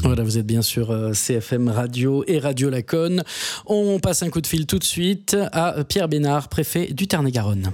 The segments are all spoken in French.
Voilà, vous êtes bien sur CFM Radio et Radio Laconne. On passe un coup de fil tout de suite à Pierre Bénard, préfet du Tarn-et-Garonne.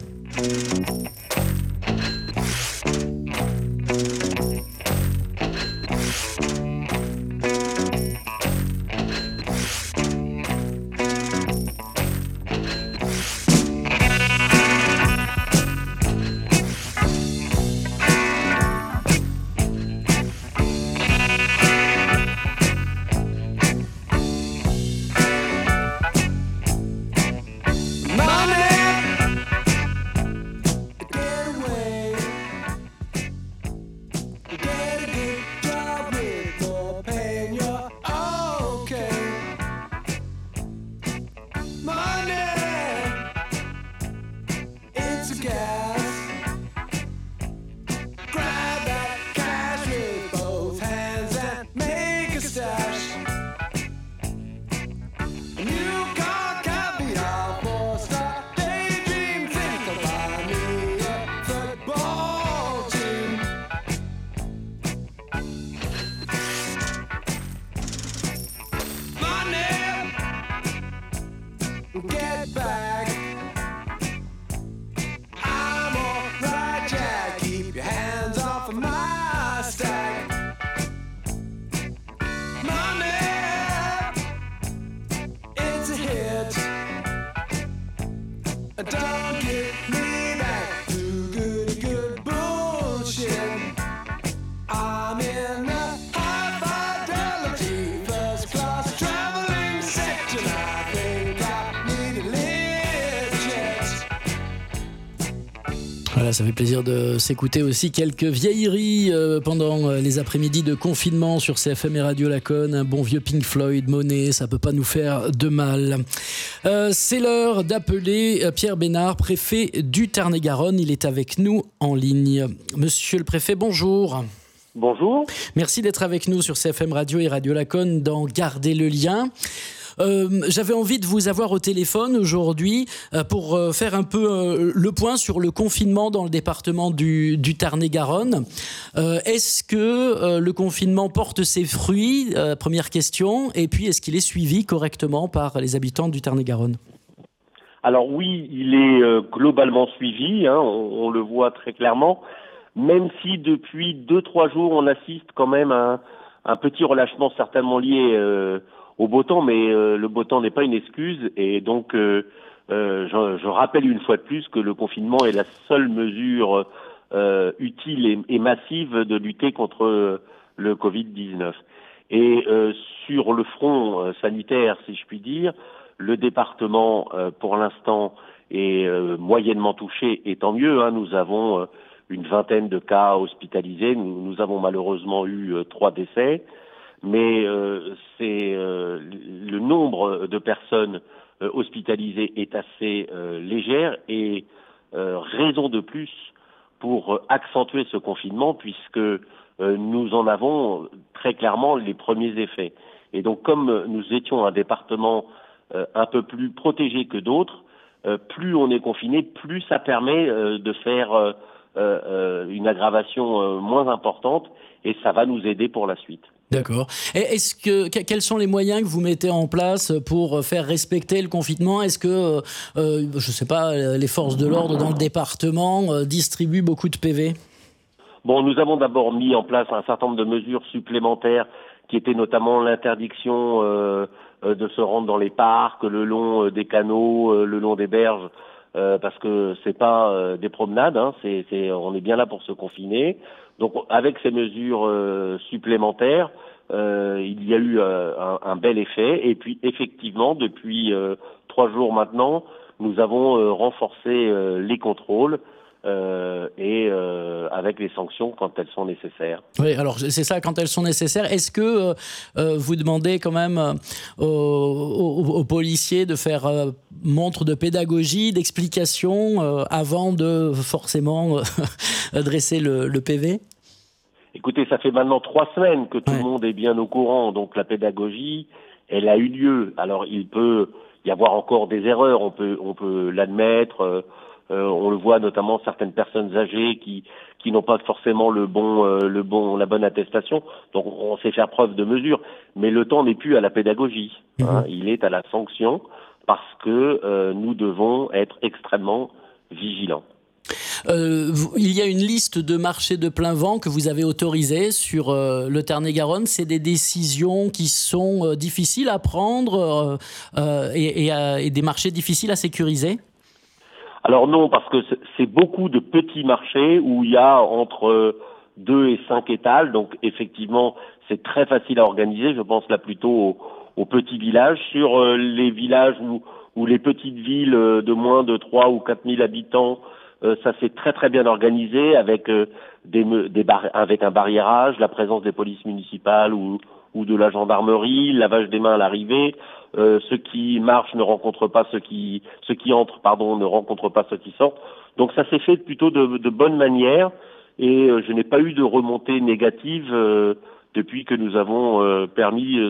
Get back. I'm alright, Jack. Keep your hands off of my stack. Money, it's a hit. Don't get me back to good bullshit. I'm in the high fidelity first class traveling section. I think I need a Learjet. Voilà, ça fait plaisir de s'écouter aussi quelques vieilleries pendant les après-midi de confinement sur CFM et Radio Laconne. Un bon vieux Pink Floyd, Monet, ça peut pas nous faire de mal. C'est l'heure d'appeler Pierre Bénard, préfet du Tarn-et-Garonne. Il est avec nous en ligne. Monsieur le préfet, bonjour. Bonjour. Merci d'être avec nous sur CFM Radio et Radio Laconne dans Garder le lien. J'avais envie de vous avoir au téléphone aujourd'hui pour faire un peu le point sur le confinement dans le département du Tarn-et-Garonne. Est-ce que le confinement porte ses fruits? Première question. Et puis, est-ce qu'il est suivi correctement par les habitants du Tarn-et-Garonne? Alors oui, il est globalement suivi, hein, on le voit très clairement, même si depuis 2-3 jours, on assiste quand même à un petit relâchement certainement lié au beau temps, mais le beau temps n'est pas une excuse, et donc je rappelle une fois de plus que le confinement est la seule mesure utile et massive de lutter contre le Covid-19. Et sur le front sanitaire, si je puis dire, le département, pour l'instant, est moyennement touché, et tant mieux, hein, nous avons une vingtaine de cas hospitalisés, nous avons malheureusement eu 3 décès, mais le nombre de personnes hospitalisées est assez légère, et raison de plus pour accentuer ce confinement, puisque nous en avons très clairement les premiers effets. Et donc, comme nous étions un département un peu plus protégé que d'autres, plus on est confiné, plus ça permet de faire une aggravation moins importante, et ça va nous aider pour la suite. D'accord. Et quels sont les moyens que vous mettez en place pour faire respecter le confinement? Est-ce que, je sais pas, les forces de l'ordre dans le département distribuent beaucoup de PV? Bon, nous avons d'abord mis en place un certain nombre de mesures supplémentaires, qui étaient notamment l'interdiction de se rendre dans les parcs, le long des canaux, le long des berges, parce que c'est pas des promenades, hein, on est bien là pour se confiner. Donc, avec ces mesures supplémentaires, il y a eu un bel effet. Et puis, effectivement, depuis 3 jours maintenant, nous avons renforcé les contrôles. Avec les sanctions quand elles sont nécessaires. Oui, alors c'est ça, quand elles sont nécessaires. Est-ce que vous demandez quand même aux policiers de faire montre de pédagogie, d'explication avant de forcément dresser le PV? Écoutez, ça fait maintenant 3 semaines que tout le monde est bien au courant, donc la pédagogie, elle a eu lieu. Alors il peut y avoir encore des erreurs, on peut l'admettre. On le voit notamment certaines personnes âgées qui qui n'ont pas forcément la bonne attestation. Donc on sait faire preuve de mesure, mais le temps n'est plus à la pédagogie, hein, il est à la sanction, parce que nous devons être extrêmement vigilants. Il y a une liste de marchés de plein vent que vous avez autorisés sur le Tarn-et-Garonne. C'est des décisions qui sont difficiles à prendre et des marchés difficiles à sécuriser? Alors non, parce que c'est beaucoup de petits marchés où il y a entre 2 et 5 étals, donc effectivement c'est très facile à organiser. Je pense là plutôt aux petits villages. Sur les villages ou les petites villes de moins de 3 ou 4 000 habitants, ça s'est très très bien organisé avec avec un barriérage, la présence des polices municipales ou de la gendarmerie, le lavage des mains à l'arrivée. Ceux qui marchent ne rencontrent pas ceux qui entrent, ne rencontrent pas ceux qui sortent. Donc ça s'est fait plutôt de bonne manière et je n'ai pas eu de remontée négative depuis que nous avons permis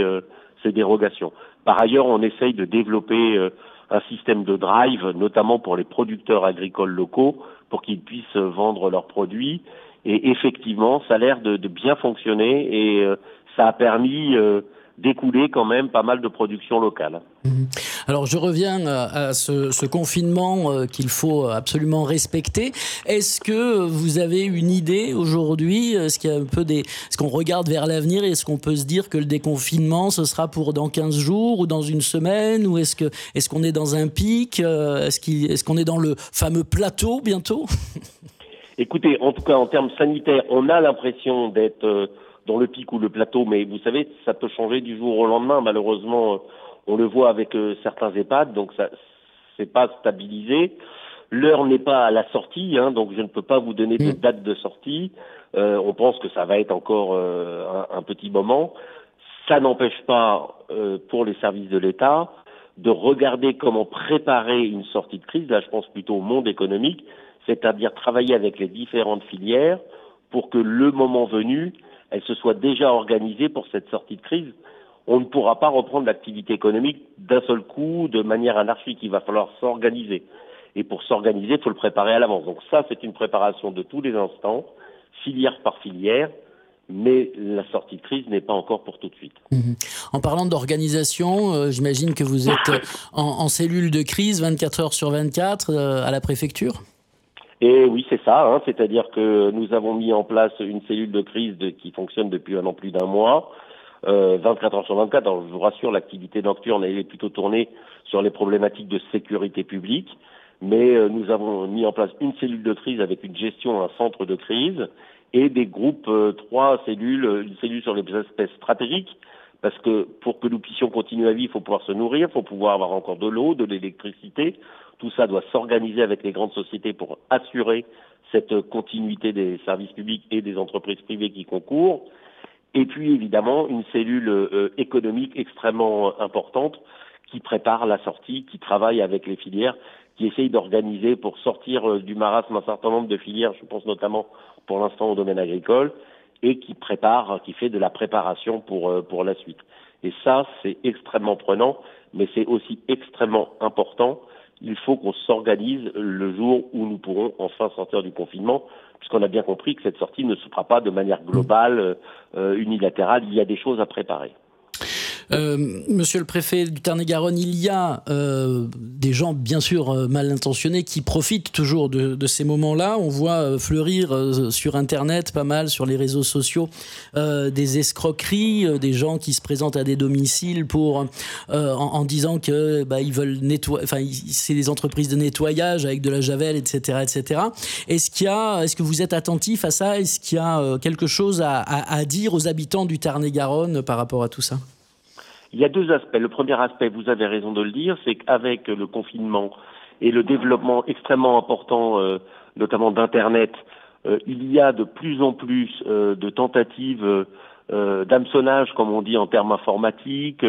ces dérogations. Par ailleurs, on essaye de développer un système de drive, notamment pour les producteurs agricoles locaux, pour qu'ils puissent vendre leurs produits. Et effectivement, ça a l'air de bien fonctionner et ça a permis d'écouler quand même pas mal de production locale. Alors je reviens à ce confinement qu'il faut absolument respecter. Est-ce que vous avez une idée aujourd'hui? Est-ce qu'il y a est-ce qu'on regarde vers l'avenir et est-ce qu'on peut se dire que le déconfinement ce sera pour dans 15 jours ou dans une semaine, ou est-ce qu'on est dans un pic? Est-ce qu'on est dans le fameux plateau bientôt? Écoutez, en tout cas en termes sanitaires, on a l'impression d'être dans le pic ou le plateau, mais vous savez, ça peut changer du jour au lendemain. Malheureusement, on le voit avec certains EHPAD, donc ça c'est pas stabilisé. L'heure n'est pas à la sortie, hein, donc je ne peux pas vous donner de date de sortie. On pense que ça va être encore un petit moment. Ça n'empêche pas pour les services de l'État de regarder comment préparer une sortie de crise. Là, je pense plutôt au monde économique, c'est-à-dire travailler avec les différentes filières pour que le moment venu, elles se soient déjà organisées pour cette sortie de crise. On ne pourra pas reprendre l'activité économique d'un seul coup, de manière anarchique. Il va falloir s'organiser. Et pour s'organiser, il faut le préparer à l'avance. Donc ça, c'est une préparation de tous les instants, filière par filière, mais la sortie de crise n'est pas encore pour tout de suite. En parlant d'organisation, j'imagine que vous êtes en cellule de crise 24 heures sur 24 à la préfecture? Et oui, c'est ça, hein, c'est-à-dire que nous avons mis en place une cellule de crise qui fonctionne depuis un an plus d'un mois, 24 heures sur 24. Alors je vous rassure, l'activité nocturne elle est plutôt tournée sur les problématiques de sécurité publique, mais nous avons mis en place une cellule de crise avec une gestion, un centre de crise et des groupes, 3 cellules, une cellule sur les espèces stratégiques, parce que pour que nous puissions continuer à vivre, il faut pouvoir se nourrir, il faut pouvoir avoir encore de l'eau, de l'électricité. Tout ça doit s'organiser avec les grandes sociétés pour assurer cette continuité des services publics et des entreprises privées qui concourent. Et puis évidemment une cellule économique extrêmement importante qui prépare la sortie, qui travaille avec les filières, qui essaye d'organiser pour sortir du marasme un certain nombre de filières, je pense notamment pour l'instant au domaine agricole, et qui fait de la préparation pour la suite. Et ça, c'est extrêmement prenant, mais c'est aussi extrêmement important. Il faut qu'on s'organise le jour où nous pourrons enfin sortir du confinement, puisqu'on a bien compris que cette sortie ne se fera pas de manière globale, unilatérale. Il y a des choses à préparer. Monsieur le préfet du Tarn-et-Garonne, il y a des gens bien sûr mal intentionnés qui profitent toujours de ces moments-là. On voit fleurir sur Internet pas mal, sur les réseaux sociaux, des escroqueries, des gens qui se présentent à des domiciles pour en disant que ils veulent nettoyer. Enfin, c'est des entreprises de nettoyage avec de la javel, etc., etc. Est-ce que vous êtes attentif à ça? Est-ce qu'il y a quelque chose à dire aux habitants du Tarn-et-Garonne par rapport à tout ça? Il y a 2 aspects. Le premier aspect, vous avez raison de le dire, c'est qu'avec le confinement et le développement extrêmement important, notamment d'Internet, il y a de plus en plus de tentatives d'hameçonnage, comme on dit en termes informatiques,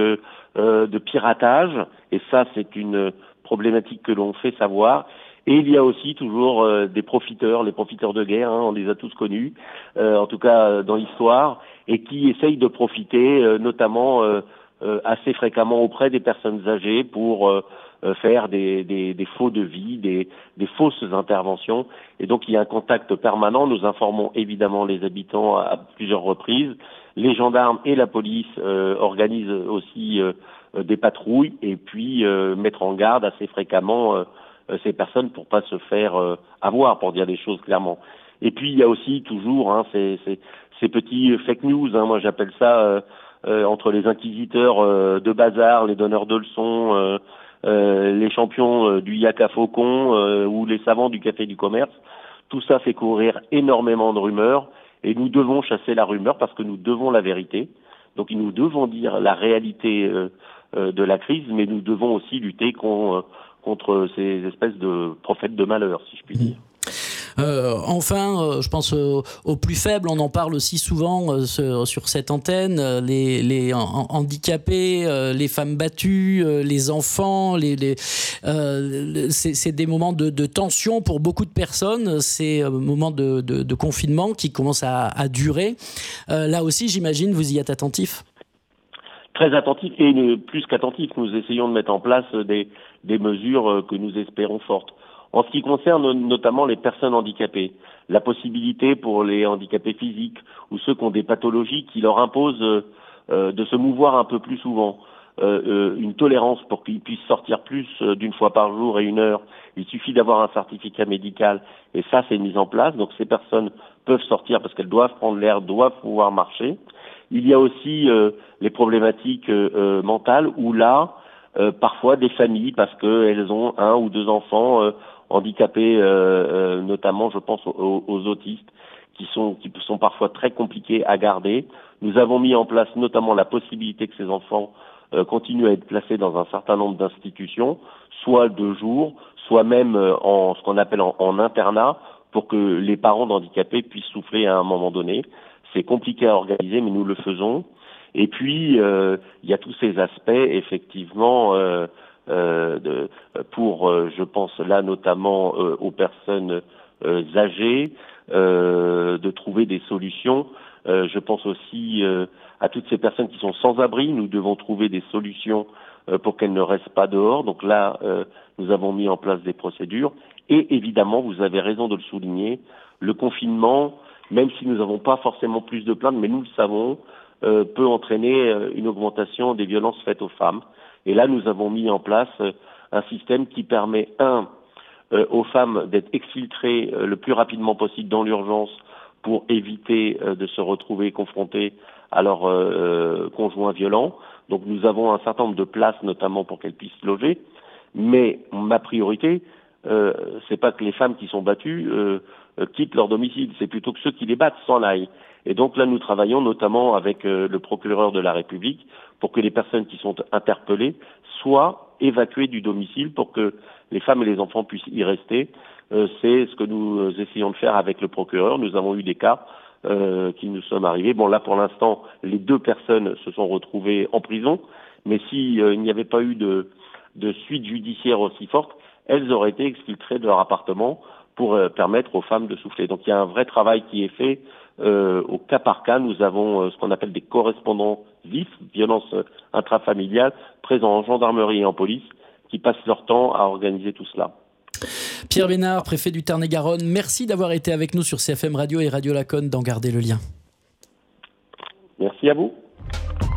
de piratage, et ça c'est une problématique que l'on fait savoir. Et il y a aussi toujours des profiteurs, les profiteurs de guerre, hein, on les a tous connus, en tout cas dans l'histoire, et qui essayent de profiter notamment assez fréquemment auprès des personnes âgées pour faire des faux devis, des fausses interventions. Et donc il y a un contact permanent. Nous informons évidemment les habitants à plusieurs reprises. Les gendarmes et la police organisent aussi des patrouilles et puis mettre en garde assez fréquemment ces personnes pour pas se faire avoir, pour dire les choses clairement. Et puis il y a aussi toujours ces petits fake news, moi j'appelle ça entre les inquisiteurs de bazar, les donneurs de leçons, les champions du yak à faucon ou les savants du café du commerce. Tout ça fait courir énormément de rumeurs et nous devons chasser la rumeur parce que nous devons la vérité. Donc nous devons dire la réalité de la crise, mais nous devons aussi lutter contre ces espèces de prophètes de malheur, si je puis dire. Enfin, je pense aux plus faibles, on en parle aussi souvent sur cette antenne, les handicapés, les femmes battues, les enfants, c'est des moments de tension pour beaucoup de personnes, c'est un moment de confinement qui commence à durer. Là aussi, j'imagine, vous y êtes attentif ? Très attentif et plus qu'attentif, nous essayons de mettre en place des mesures que nous espérons fortes. En ce qui concerne notamment les personnes handicapées, la possibilité pour les handicapés physiques ou ceux qui ont des pathologies qui leur imposent de se mouvoir un peu plus souvent, une tolérance pour qu'ils puissent sortir plus d'une fois par jour et 1 heure. Il suffit d'avoir un certificat médical et ça c'est mis en place. Donc ces personnes peuvent sortir parce qu'elles doivent prendre l'air, doivent pouvoir marcher. Il y a aussi les problématiques mentales où là, parfois des familles, parce qu'elles ont 1 ou 2 enfants handicapés, notamment je pense aux autistes, qui sont parfois très compliqués à garder. Nous avons mis en place notamment la possibilité que ces enfants continuent à être placés dans un certain nombre d'institutions, soit de jour, soit même en ce qu'on appelle en internat, pour que les parents d'handicapés puissent souffler à un moment donné. C'est compliqué à organiser, mais nous le faisons. Et puis, il y a tous ces aspects, effectivement, je pense là notamment aux personnes âgées, de trouver des solutions. Je pense aussi à toutes ces personnes qui sont sans abri. Nous devons trouver des solutions pour qu'elles ne restent pas dehors. Donc là, nous avons mis en place des procédures. Et évidemment, vous avez raison de le souligner, le confinement, même si nous n'avons pas forcément plus de plaintes, mais nous le savons, peut entraîner une augmentation des violences faites aux femmes. Et là, nous avons mis en place un système qui permet, aux femmes d'être exfiltrées le plus rapidement possible dans l'urgence pour éviter de se retrouver confrontées à leur conjoint violent. Donc nous avons un certain nombre de places, notamment pour qu'elles puissent loger. Mais ma priorité, c'est pas que les femmes qui sont battues quittent leur domicile, c'est plutôt que ceux qui les battent s'en aillent. Et donc là, nous travaillons notamment avec le procureur de la République pour que les personnes qui sont interpellées soient évacuées du domicile pour que les femmes et les enfants puissent y rester. C'est ce que nous essayons de faire avec le procureur. Nous avons eu des cas qui nous sont arrivés. Bon, là, pour l'instant, les 2 personnes se sont retrouvées en prison, mais il n'y avait pas eu de suite judiciaire aussi forte, elles auraient été exfiltrées de leur appartement pour permettre aux femmes de souffler. Donc il y a un vrai travail qui est fait au cas par cas. Nous avons ce qu'on appelle des correspondants vifs, violences intrafamiliales, présents en gendarmerie et en police, qui passent leur temps à organiser tout cela. Pierre Bénard, préfet du Tarn-et-Garonne, merci d'avoir été avec nous sur CFM Radio et Radio Laconne dans Garder le lien. Merci à vous.